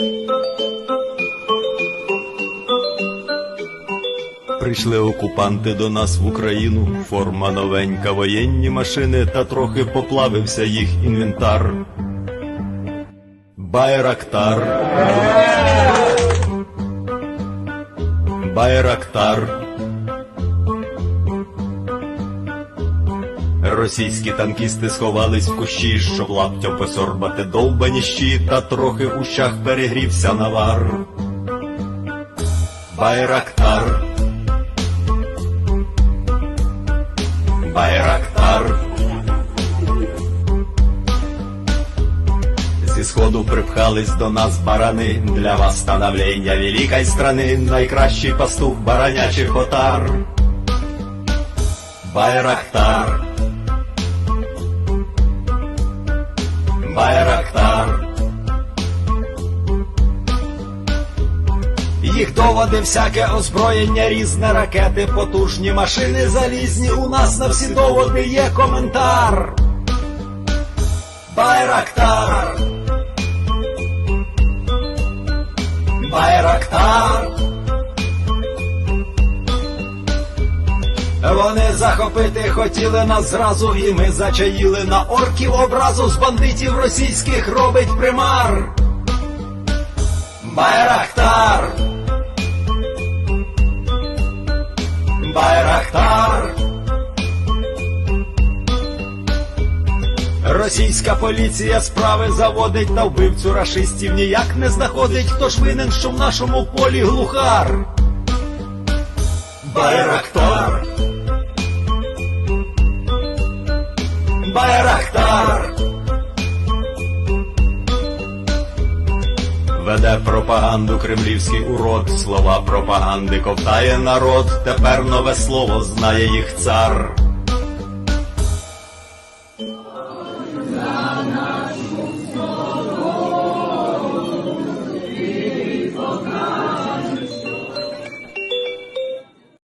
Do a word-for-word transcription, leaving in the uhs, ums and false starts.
Прийшли окупанти до нас в Україну, форма новенька, воєнні машини, та трохи поплавився їх інвентар. Байрактар, Байрактар. Російські танкісти сховались в кущі, щоб лаптям посорбати довбані щі, та трохи в ущах перегрівся навар. Байрактар, Байрактар. Зі сходу припхались до нас барани, для восстановлення великої страни, найкращий пастух баранячих отар. Байрактар, Байрактар. Їх доводи, всяке озброєння, різне, ракети, потужні машини залізні, у нас на всі доводи є коментар. Байрактар, Байрактар. Вони захопити хотіли нас зразу, і ми зачаїли на орків образу, з бандитів російських робить примар. Байрактар, Байрактар. Російська поліція справи заводить, та вбивцю рашистів ніяк не знаходить. Хто ж винен, що в нашому полі глухар? Байрактар, Байрактар. Веде пропаганду кремлівський урод, слова пропаганди ковтає народ, тепер нове слово знає їх цар.